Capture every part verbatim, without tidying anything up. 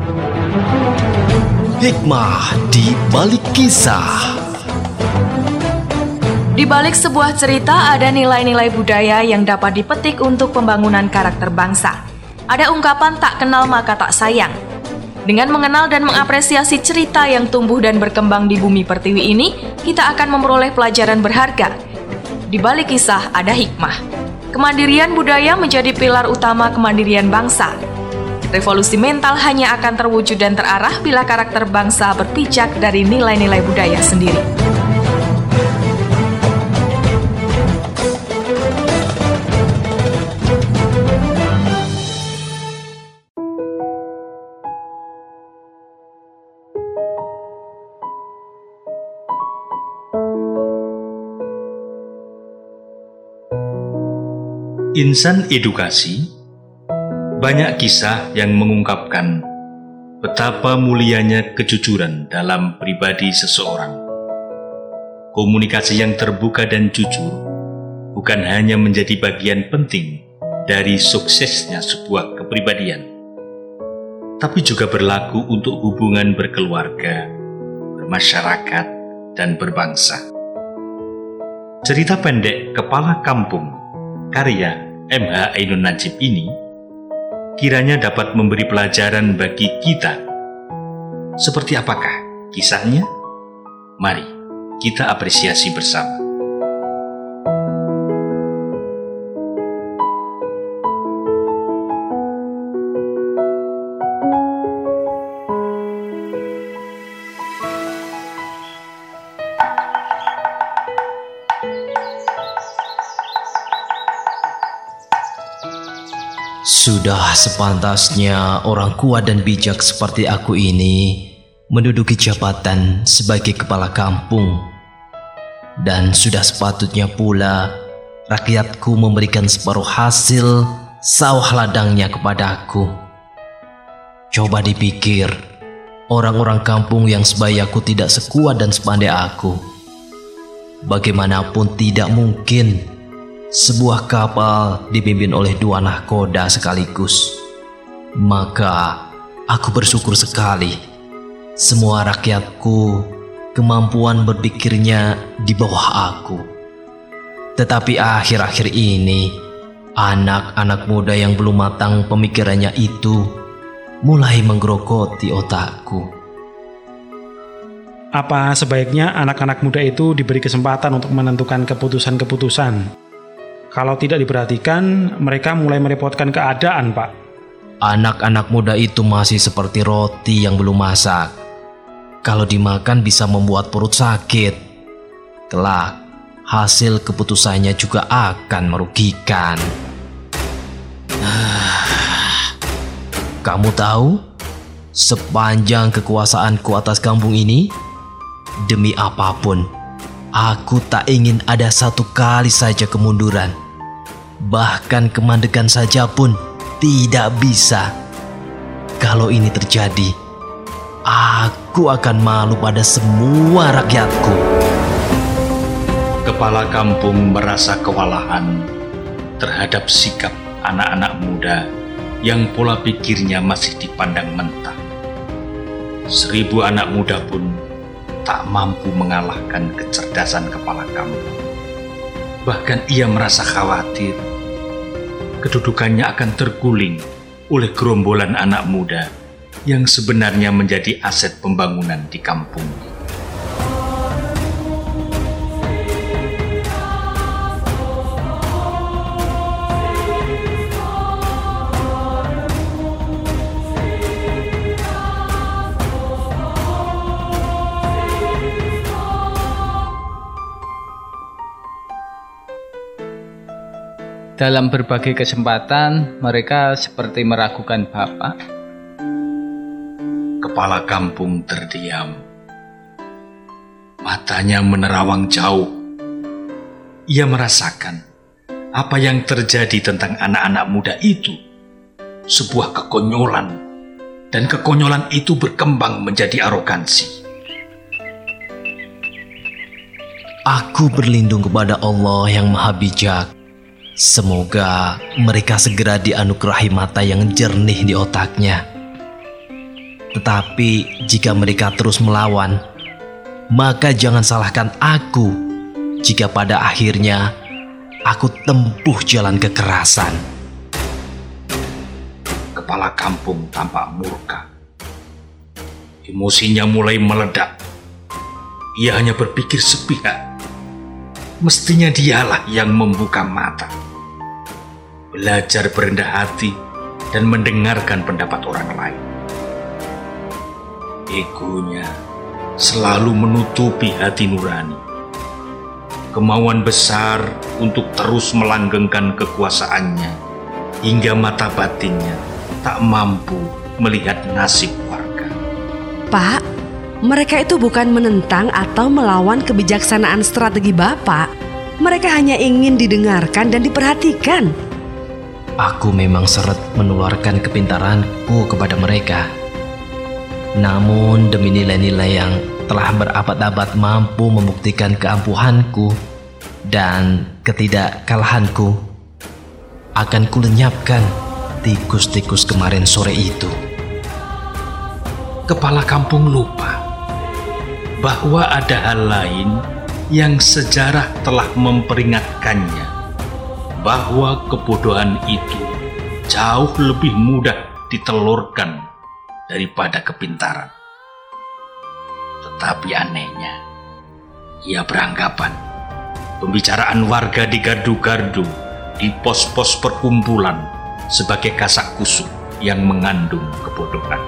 Hikmah di balik kisah. Di balik sebuah cerita ada nilai-nilai budaya yang dapat dipetik untuk pembangunan karakter bangsa. Ada ungkapan tak kenal maka tak sayang. Dengan mengenal dan mengapresiasi cerita yang tumbuh dan berkembang di bumi pertiwi ini, kita akan memperoleh pelajaran berharga. Di balik kisah ada hikmah. Kemandirian budaya menjadi pilar utama kemandirian bangsa. Revolusi mental hanya akan terwujud dan terarah bila karakter bangsa berpijak dari nilai-nilai budaya sendiri. Insan edukasi, banyak kisah yang mengungkapkan betapa mulianya kejujuran dalam pribadi seseorang. Komunikasi yang terbuka dan jujur bukan hanya menjadi bagian penting dari suksesnya sebuah kepribadian, tapi juga berlaku untuk hubungan berkeluarga, bermasyarakat, dan berbangsa. Cerita pendek Kepala Kampung karya M H Ainun Najib ini kiranya dapat memberi pelajaran bagi kita. Seperti apakah kisahnya? Mari kita apresiasi bersama. Sudah sepantasnya orang kuat dan bijak seperti aku ini menduduki jabatan sebagai kepala kampung. Dan sudah sepatutnya pula rakyatku memberikan separuh hasil sawah ladangnya kepadaku. Coba dipikir, orang-orang kampung yang sebayaku tidak sekuat dan sepandai aku. Bagaimanapun tidak mungkin sebuah kapal dipimpin oleh dua nahkoda sekaligus. Maka aku bersyukur sekali semua rakyatku kemampuan berpikirnya di bawah aku. Tetapi akhir-akhir ini anak-anak muda yang belum matang pemikirannya itu mulai menggerogoti otakku. Apa sebaiknya anak-anak muda itu diberi kesempatan untuk menentukan keputusan-keputusan? Kalau tidak diperhatikan, mereka mulai merepotkan keadaan, Pak. Anak-anak muda itu masih seperti roti yang belum masak. Kalau dimakan bisa membuat perut sakit. Kelak, hasil keputusannya juga akan merugikan. Kamu tahu, sepanjang kekuasaanku atas kampung ini, demi apapun, aku tak ingin ada satu kali saja kemunduran. Bahkan kemandekan saja pun tidak bisa. Kalau ini terjadi, aku akan malu pada semua rakyatku. Kepala kampung merasa kewalahan terhadap sikap anak-anak muda yang pola pikirnya masih dipandang mentah. Seribu anak muda pun tak mampu mengalahkan kecerdasan kepala kampung. Bahkan ia merasa khawatir kedudukannya akan terguling oleh gerombolan anak muda yang sebenarnya menjadi aset pembangunan di kampung. Dalam berbagai kesempatan, mereka seperti meragukan Bapak. Kepala kampung terdiam. Matanya menerawang jauh. Ia merasakan apa yang terjadi tentang anak-anak muda itu. Sebuah kekonyolan. Dan kekonyolan itu berkembang menjadi arogansi. Aku berlindung kepada Allah yang Maha Bijak. Semoga mereka segera dianugerahi mata yang jernih di otaknya. Tetapi jika mereka terus melawan, maka jangan salahkan aku jika pada akhirnya aku tempuh jalan kekerasan. Kepala kampung tampak murka. Emosinya mulai meledak. Ia hanya berpikir sepihak. Mestinya dialah yang membuka mata, belajar berendah hati dan mendengarkan pendapat orang lain. Egonya selalu menutupi hati nurani. Kemauan besar untuk terus melanggengkan kekuasaannya hingga mata batinnya tak mampu melihat nasib warga. Pak, mereka itu bukan menentang atau melawan kebijaksanaan strategi Bapak. Mereka hanya ingin didengarkan dan diperhatikan. Aku memang seret menularkan kepintaranku kepada mereka. Namun demi nilai-nilai yang telah berabad-abad mampu membuktikan keampuhanku dan ketidakkalahanku, akan kulenyapkan tikus-tikus kemarin sore itu. Kepala kampung lupa bahwa ada hal lain yang sejarah telah memperingatkannya, bahwa kebodohan itu jauh lebih mudah ditelurkan daripada kepintaran. Tetapi anehnya, ia beranggapan pembicaraan warga di gardu-gardu, di pos-pos perkumpulan sebagai kasak kusuk yang mengandung kebodohan.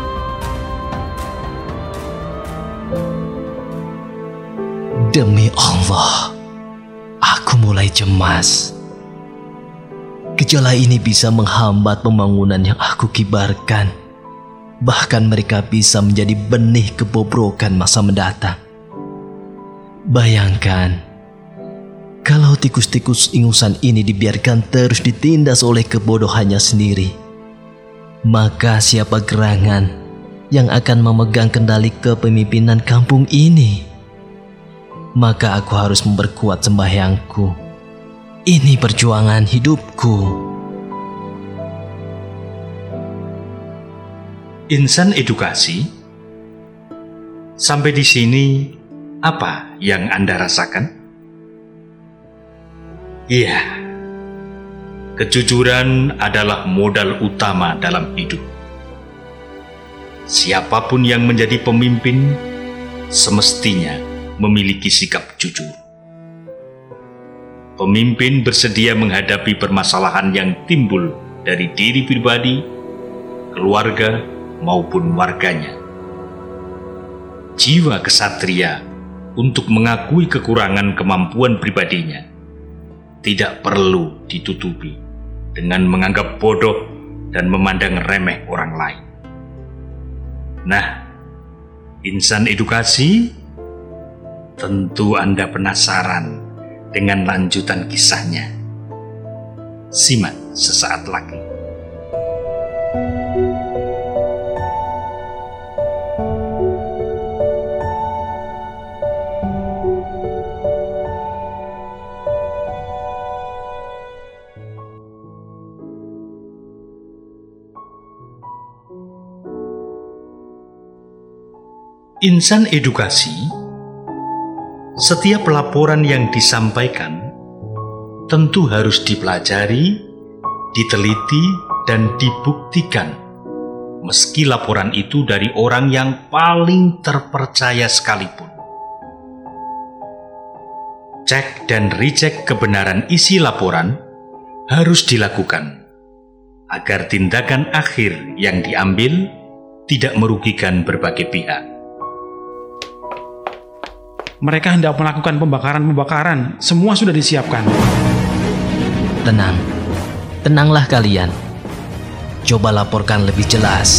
Demi Allah, aku mulai cemas. Gejala ini bisa menghambat pembangunan yang aku kibarkan. Bahkan mereka bisa menjadi benih kebobrokan masa mendatang. Bayangkan, kalau tikus-tikus ingusan ini dibiarkan terus ditindas oleh kebodohannya sendiri, maka siapa gerangan yang akan memegang kendali kepemimpinan kampung ini? Maka aku harus memperkuat sembahyangku. Ini perjuangan hidupku. Insan edukasi, sampai di sini apa yang Anda rasakan? Iya, kejujuran adalah modal utama dalam hidup. Siapapun yang menjadi pemimpin semestinya memiliki sikap jujur. Pemimpin bersedia menghadapi permasalahan yang timbul dari diri pribadi, keluarga, maupun warganya. Jiwa kesatria untuk mengakui kekurangan kemampuan pribadinya tidak perlu ditutupi dengan menganggap bodoh dan memandang remeh orang lain. Nah, insan edukasi, tentu Anda penasaran dengan lanjutan kisahnya. Simak sesaat lagi. Insan edukasi, setiap laporan yang disampaikan tentu harus dipelajari, diteliti, dan dibuktikan, meski laporan itu dari orang yang paling terpercaya sekalipun. Cek dan recheck kebenaran isi laporan harus dilakukan, agar tindakan akhir yang diambil tidak merugikan berbagai pihak. Mereka hendak melakukan pembakaran-pembakaran. Semua sudah disiapkan. Tenang, tenanglah kalian. Coba laporkan lebih jelas.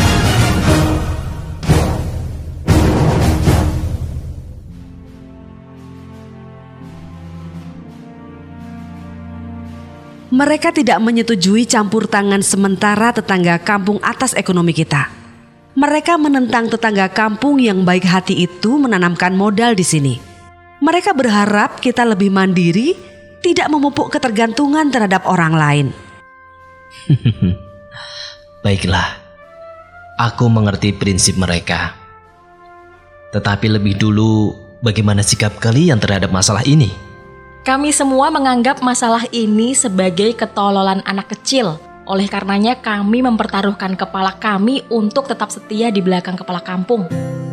Mereka tidak menyetujui campur tangan sementara tetangga kampung atas ekonomi kita. Mereka menentang tetangga kampung yang baik hati itu menanamkan modal di sini. Mereka berharap kita lebih mandiri, tidak memupuk ketergantungan terhadap orang lain. Baiklah, Aku mengerti prinsip mereka. Tetapi lebih dulu, bagaimana sikap kalian terhadap masalah ini? Kami semua menganggap masalah ini sebagai ketololan anak kecil. Oleh karenanya kami mempertaruhkan kepala kami untuk tetap setia di belakang kepala kampung.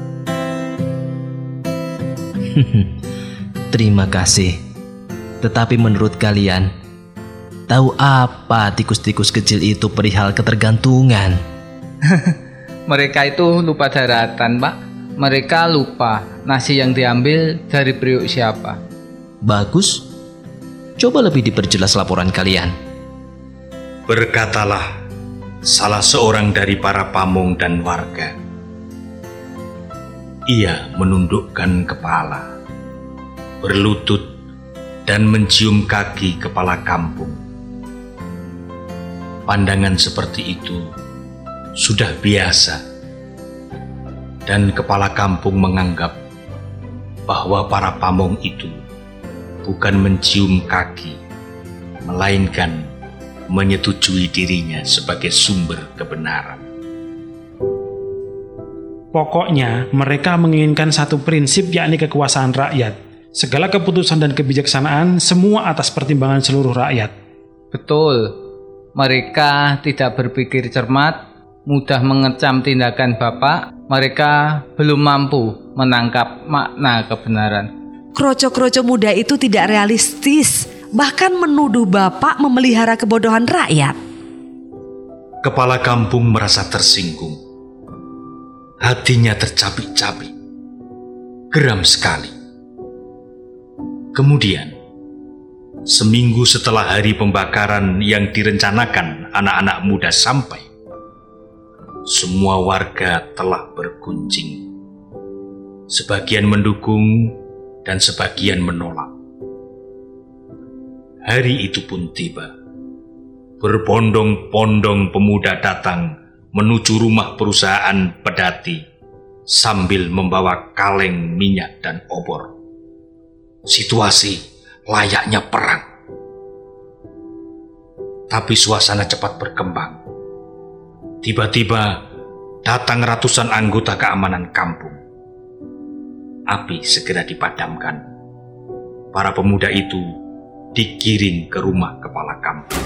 Terima kasih. Tetapi menurut kalian, tahu apa tikus-tikus kecil itu perihal ketergantungan? Mereka itu lupa daratan, Pak. Mereka lupa nasi yang diambil dari periuk siapa. Bagus. Coba lebih diperjelas laporan kalian. Berkatalah salah seorang dari para pamong dan warga. Ia menundukkan kepala, berlutut, dan mencium kaki kepala kampung. Pandangan seperti itu sudah biasa, dan kepala kampung menganggap bahwa para pamong itu bukan mencium kaki, melainkan menyetujui dirinya sebagai sumber kebenaran. Pokoknya mereka menginginkan satu prinsip, yakni kekuasaan rakyat. Segala keputusan dan kebijaksanaan semua atas pertimbangan seluruh rakyat. Betul. Mereka tidak berpikir cermat, mudah mengecam tindakan Bapak. Mereka belum mampu menangkap makna kebenaran. Kroco-kroco muda itu tidak realistis, bahkan menuduh Bapak memelihara kebodohan rakyat. Kepala kampung merasa tersinggung. Hatinya tercabik-cabik, geram sekali. Kemudian, seminggu setelah hari pembakaran yang direncanakan anak-anak muda sampai, semua warga telah berkunjing. Sebagian mendukung dan sebagian menolak. Hari itu pun tiba. Berbondong-bondong pemuda datang menuju rumah perusahaan pedati sambil membawa kaleng minyak dan obor. Situasi layaknya perang. Tapi suasana cepat berkembang. Tiba-tiba datang ratusan anggota keamanan kampung. Api segera dipadamkan. Para pemuda itu digiring ke rumah kepala kampung.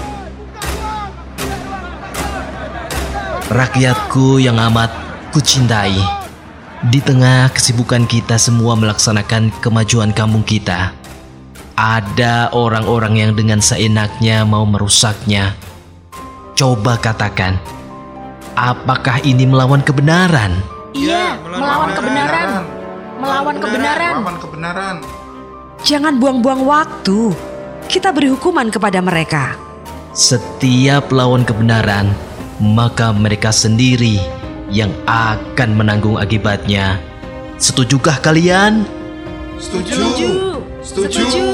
Rakyatku yang amat kucintai, di tengah kesibukan kita semua melaksanakan kemajuan kampung kita, ada orang-orang yang dengan seenaknya mau merusaknya. Coba katakan, apakah ini melawan kebenaran? Iya, melawan kebenaran. Melawan kebenaran. Melawan kebenaran. Jangan buang-buang waktu. Kita beri hukuman kepada mereka. Setiap lawan kebenaran, maka mereka sendiri yang akan menanggung akibatnya. Setujukah kalian? Setuju. Setuju. Setuju.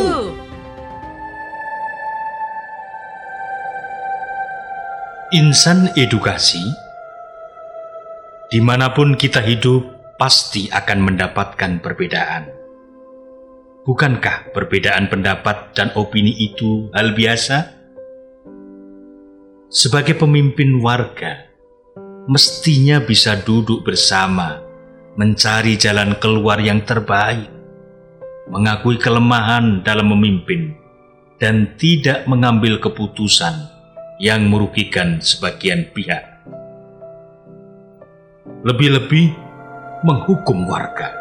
Insan edukasi, dimanapun kita hidup, pasti akan mendapatkan perbedaan. Bukankah perbedaan pendapat dan opini itu hal biasa? Sebagai pemimpin warga, mestinya bisa duduk bersama, mencari jalan keluar yang terbaik, mengakui kelemahan dalam memimpin, dan tidak mengambil keputusan yang merugikan sebagian pihak. Lebih-lebih menghukum warga.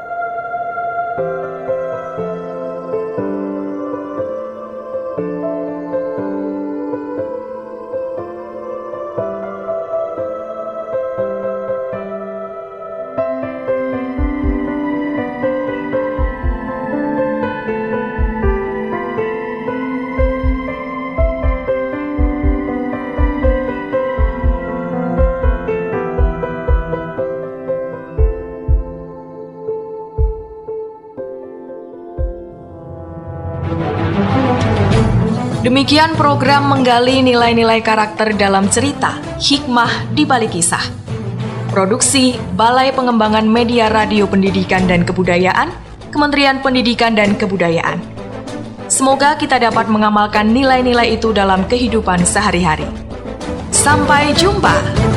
Demikian program menggali nilai-nilai karakter dalam cerita, hikmah di balik kisah. Produksi Balai Pengembangan Media Radio Pendidikan dan Kebudayaan, Kementerian Pendidikan dan Kebudayaan. Semoga kita dapat mengamalkan nilai-nilai itu dalam kehidupan sehari-hari. Sampai jumpa.